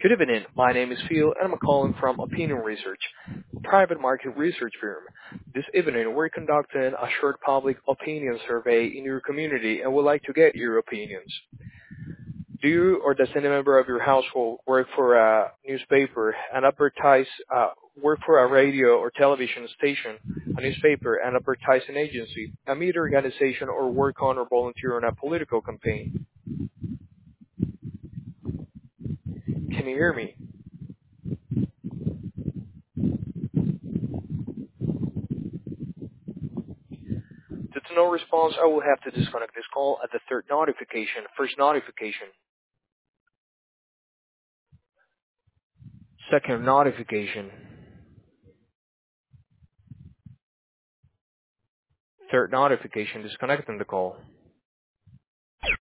Good evening. My name is Phil, and I'm calling from Opinion Research, a private market research firm. This evening, we're conducting a short public opinion survey in your community, and would like to get your opinions. Do you or does any member of your household work for a newspaper and work for a radio or television station, a newspaper and advertising agency, a media organization, or work on or volunteer on a political campaign? Can you hear me? Due to no response, I will have to disconnect this call at the third notification. First notification. Second notification. Third notification. Disconnecting the call.